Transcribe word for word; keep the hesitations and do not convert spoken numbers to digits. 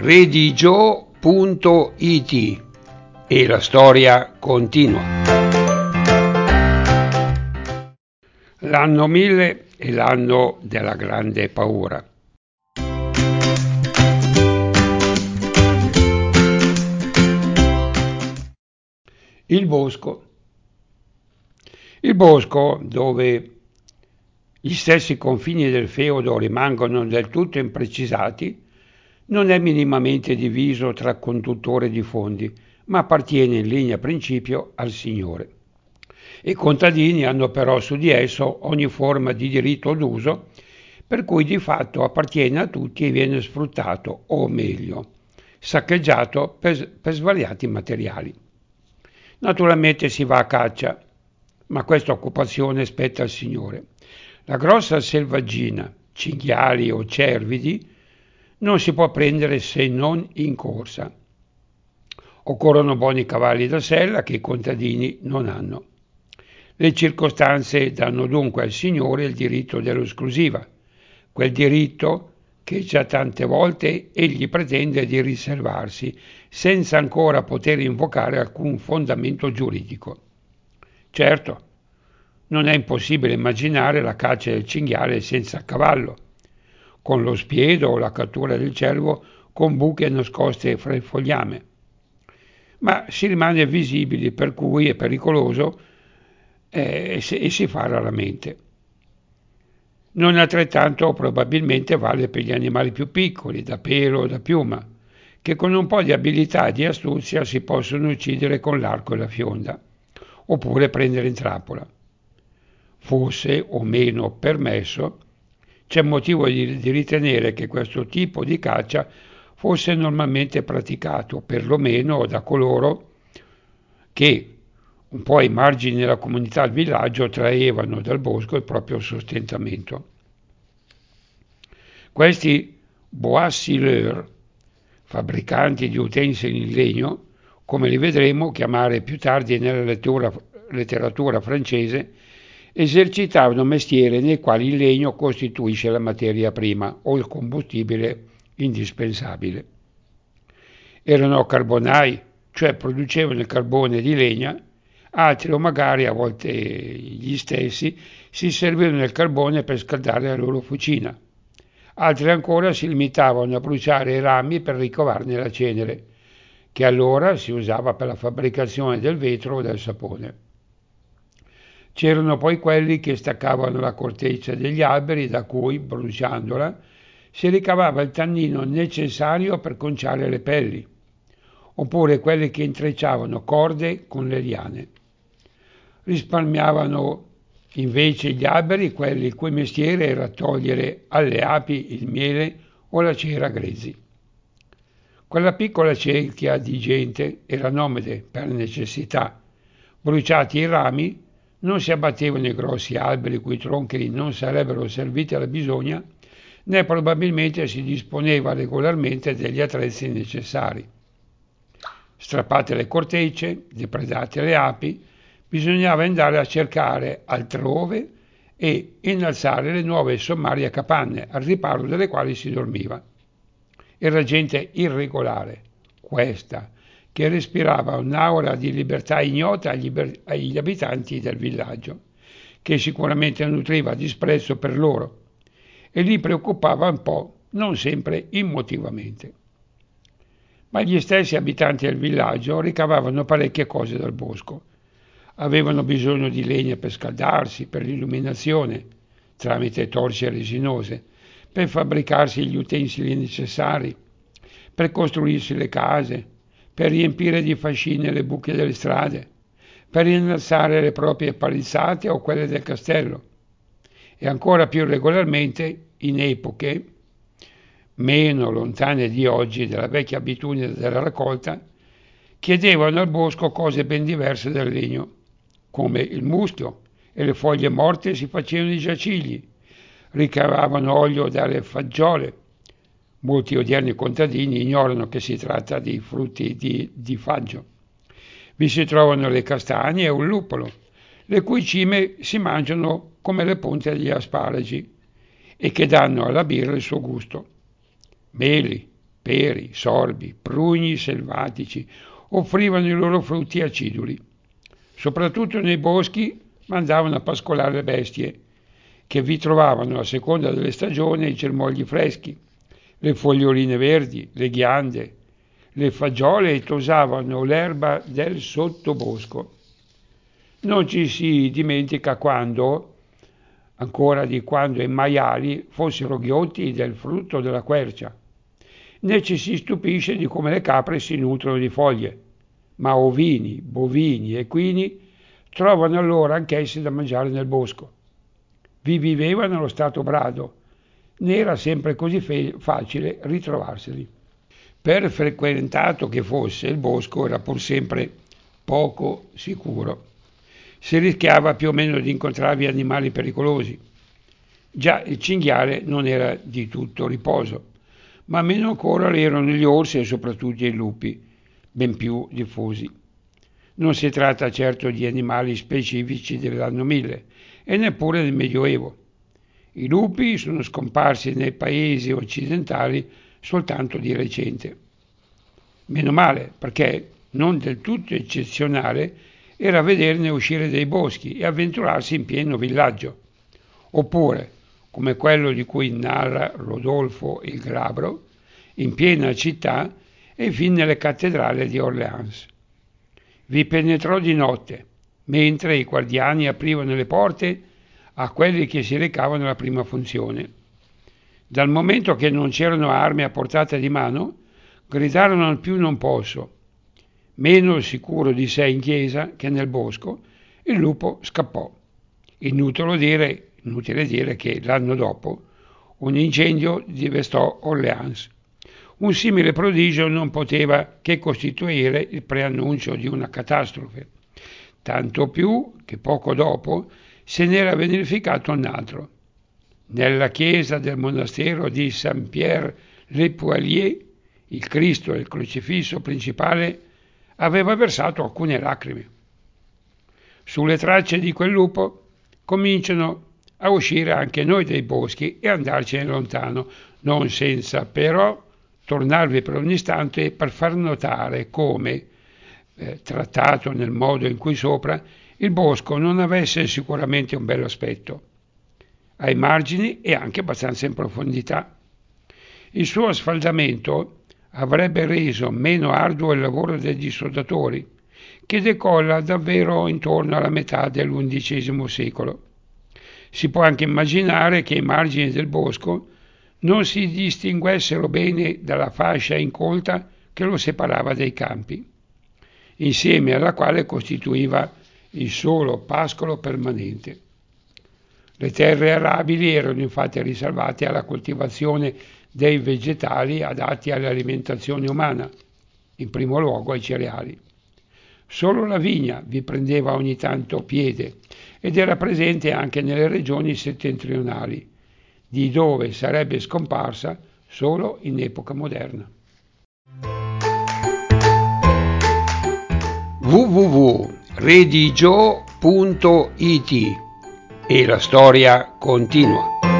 redigio punto it e la storia continua. L'anno mille è l'anno della grande paura. Il bosco. Il bosco, dove gli stessi confini del feudo rimangono del tutto imprecisati, non è minimamente diviso tra conduttore di fondi, ma appartiene in linea principio al signore. I contadini hanno però su di esso ogni forma di diritto d'uso, per cui di fatto appartiene a tutti e viene sfruttato, o meglio, saccheggiato per, per svariati materiali. Naturalmente si va a caccia, ma questa occupazione spetta al signore. La grossa selvaggina, cinghiali o cervidi, non si può prendere se non in corsa. Occorrono buoni cavalli da sella che i contadini non hanno. Le circostanze danno dunque al signore il diritto dell'esclusiva, quel diritto che già tante volte egli pretende di riservarsi, senza ancora poter invocare alcun fondamento giuridico. Certo, non è impossibile immaginare la caccia del cinghiale senza cavallo, con lo spiedo o la cattura del cervo con buche nascoste fra il fogliame. Ma si rimane visibili, per cui è pericoloso eh, e si fa raramente. Non altrettanto probabilmente vale per gli animali più piccoli, da pelo o da piuma, che con un po' di abilità e di astuzia si possono uccidere con l'arco e la fionda, oppure prendere in trappola. Fosse o meno permesso, c'è motivo di, di ritenere che questo tipo di caccia fosse normalmente praticato, perlomeno da coloro che, un po' ai margini della comunità al villaggio, traevano dal bosco il proprio sostentamento. Questi bois-scieurs, fabbricanti di utensili in legno, come li vedremo chiamare più tardi nella lettura, letteratura francese, esercitavano mestieri nei quali il legno costituisce la materia prima o il combustibile indispensabile. Erano carbonai, cioè producevano il carbone di legna, altri o magari a volte gli stessi si servivano del carbone per scaldare la loro fucina. Altri ancora si limitavano a bruciare i rami per ricavarne la cenere, che allora si usava per la fabbricazione del vetro o del sapone. C'erano poi quelli che staccavano la corteccia degli alberi da cui, bruciandola, si ricavava il tannino necessario per conciare le pelli, oppure quelli che intrecciavano corde con le liane. Risparmiavano invece gli alberi quelli il cui mestiere era togliere alle api il miele o la cera grezzi. Quella piccola cerchia di gente era nomade per necessità. Bruciati i rami, non si abbattevano i grossi alberi cui tronchi non sarebbero serviti alla bisogna, né probabilmente si disponeva regolarmente degli attrezzi necessari. Strappate le cortecce, depredate le api, bisognava andare a cercare altrove e innalzare le nuove e sommarie capanne, al riparo delle quali si dormiva. Era gente irregolare, questa, che respirava un'aura di libertà ignota agli, agli abitanti del villaggio, che sicuramente nutriva disprezzo per loro e li preoccupava un po', non sempre immotivamente. Ma gli stessi abitanti del villaggio ricavavano parecchie cose dal bosco. Avevano bisogno di legna per scaldarsi, per l'illuminazione, tramite torce resinose, per fabbricarsi gli utensili necessari, per costruirsi le case, per riempire di fascine le buche delle strade, per innalzare le proprie palizzate o quelle del castello, e ancora più regolarmente in epoche meno lontane di oggi della vecchia abitudine della raccolta, chiedevano al bosco cose ben diverse dal legno, come il muschio, e le foglie morte si facevano i giacigli, ricavavano olio dalle fagiole. Molti odierni contadini ignorano che si tratta di frutti di, di faggio. Vi si trovano le castagne e un luppolo, le cui cime si mangiano come le punte degli asparagi e che danno alla birra il suo gusto. Meli, peri, sorbi, prugni selvatici offrivano i loro frutti aciduli. Soprattutto nei boschi mandavano a pascolare le bestie, che vi trovavano a seconda delle stagioni i germogli freschi, le foglioline verdi, le ghiande, le fagiole e tosavano l'erba del sottobosco. Non ci si dimentica quando, ancora di quando i maiali fossero ghiotti del frutto della quercia, né ci si stupisce di come le capre si nutrono di foglie, ma ovini, bovini e equini trovano allora anch'essi da mangiare nel bosco. Vi viveva nello stato brado, né era sempre così fe- facile ritrovarseli. Per frequentato che fosse, il bosco era pur sempre poco sicuro. Si rischiava più o meno di incontrarvi animali pericolosi. Già il cinghiale non era di tutto riposo, ma meno ancora erano gli orsi e soprattutto i lupi, ben più diffusi. Non si tratta certo di animali specifici dell'anno mille e neppure del Medioevo. I lupi sono scomparsi nei paesi occidentali soltanto di recente. Meno male, perché non del tutto eccezionale era vederne uscire dai boschi e avventurarsi in pieno villaggio. Oppure, come quello di cui narra Rodolfo il Glabro, in piena città e fin nelle cattedrali di Orléans. Vi penetrò di notte, mentre i guardiani aprivano le porte a quelli che si recavano alla prima funzione. Dal momento che non c'erano armi a portata di mano, gridarono al più non posso. Meno sicuro di sé in chiesa che nel bosco, il lupo scappò. Inutile dire, inutile dire che l'anno dopo un incendio devastò Orléans. Un simile prodigio non poteva che costituire il preannuncio di una catastrofe, tanto più che poco dopo se n'era verificato un altro. Nella chiesa del monastero di Saint-Pierre-le-Poilier, il Cristo e il crocifisso principale aveva versato alcune lacrime. Sulle tracce di quel lupo cominciano a uscire anche noi dai boschi e andarcene lontano, non senza però tornarvi per un istante per far notare come, eh, trattato nel modo in cui sopra, il bosco non avesse sicuramente un bel aspetto, ai margini e anche abbastanza in profondità. Il suo asfaltamento avrebbe reso meno arduo il lavoro degli sodatori, che decolla davvero intorno alla metà dell'undicesimo secolo. Si può anche immaginare che i margini del bosco non si distinguessero bene dalla fascia incolta che lo separava dai campi, insieme alla quale costituiva il solo pascolo permanente. Le terre arabili erano infatti riservate alla coltivazione dei vegetali adatti all'alimentazione umana, in primo luogo ai cereali. Solo la vigna vi prendeva ogni tanto piede ed era presente anche nelle regioni settentrionali, di dove sarebbe scomparsa solo in epoca moderna. w w w punto redigio punto it E la storia continua.